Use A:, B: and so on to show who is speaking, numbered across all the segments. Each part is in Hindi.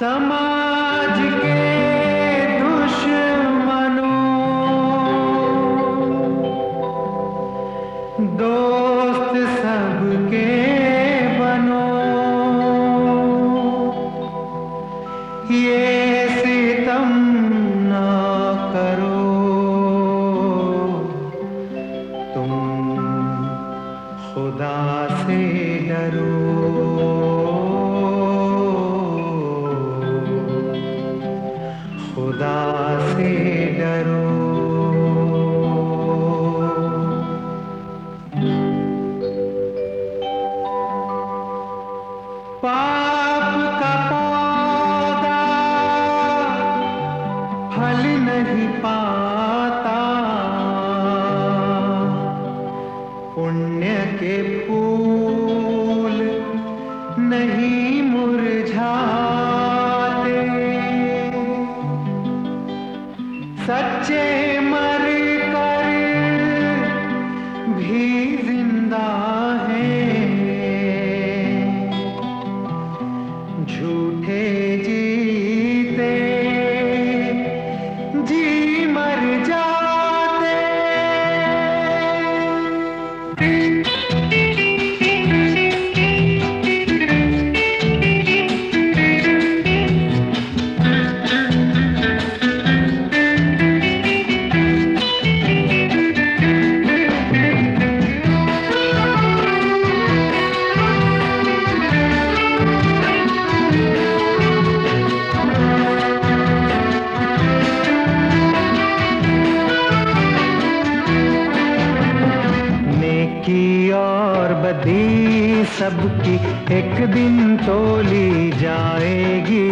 A: समाज के दुश्मनों, दोस्त सबके बनो, ये सितम ना करो, तुम खुदा से डरो, खुदा से डरो। पाप का पौधा फल नहीं पाता, पुण्य के फूल नहीं मुरझाते, सच्चे मर कर भी जिंदा हैं, झूठे जीते जी मर जाते। और बदी सबकी एक दिन तोली जाएगी,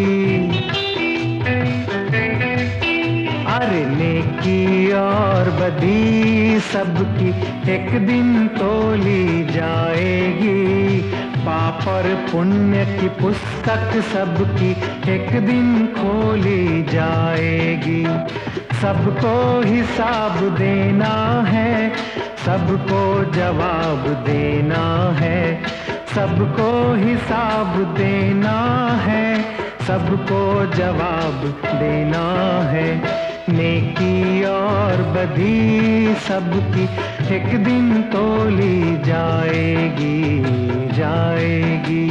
A: अरे नेकी और बदी सबकी एक दिन तोली जाएगी, पाप और पुण्य की पुस्तक सबकी एक दिन खोली जाएगी। सबको हिसाब देना है, सबको जवाब देना है, सबको हिसाब देना है, सबको जवाब देना है। नेकी और बदी सबकी एक दिन तोली जाएगी, जाएगी।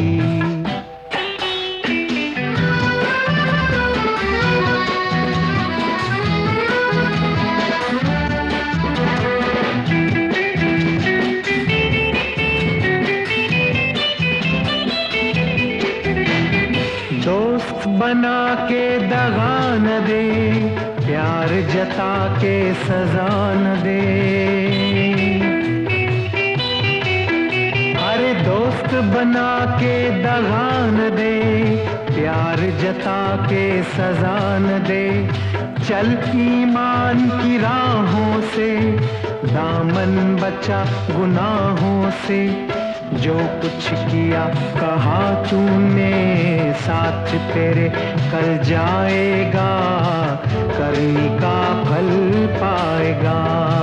A: दोस्त बना के दगा न दे, प्यार जता के सजा न दे, अरे दोस्त बना के दगा न दे, प्यार जता के सजा न दे। चल ईमान की राहों से, दामन बचा गुनाहों से, जो कुछ किया कहा तूने साथ तेरे कल जाएगा, करनी का फल पाएगा।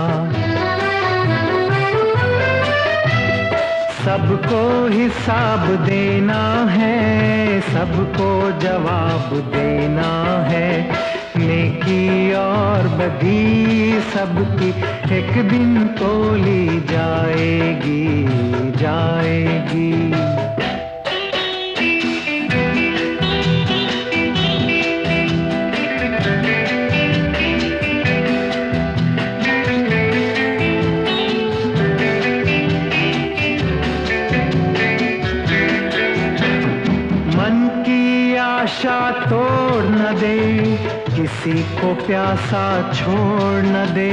A: सबको हिसाब देना है, सबको जवाब देना है। नेकी और बदी सबकी एक दिन तोली जाएगी, जाएगी। मन की आशा तोड़ न दे, किसी को प्यासा छोड़ न दे।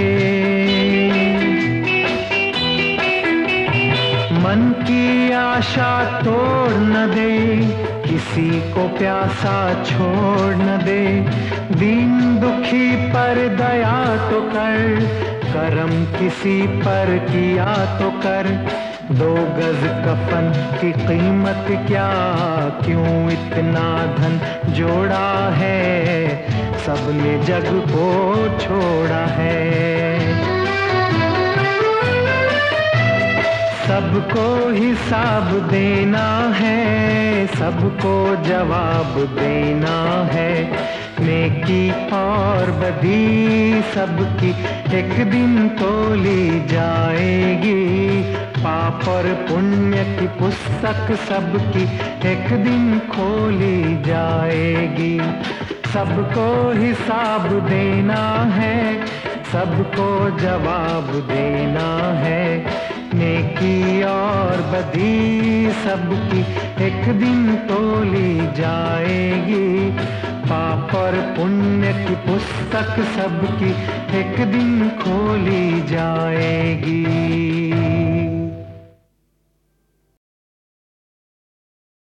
A: मन की आशा तोड़ न दे, किसी को प्यासा छोड़ न दे। दीन दुखी पर दया तो कर, करम किसी पर किया तो कर। 2 गज कफन की कीमत क्या, क्यों इतना धन जोड़ा है, सबने जग को छोड़ा है। सबको हिसाब देना है, सबको जवाब देना है। नेकी और बदी सबकी एक दिन तोली जाएगी, पाप और पुण्य की पुस्तक सबकी एक दिन खोली जाएगी। सबको हिसाब देना है, सबको जवाब देना है। नेकी और बदी सबकी एक दिन तोली जाएगी, पाप और पुण्य की पुस्तक सबकी एक दिन खोली जाएगी।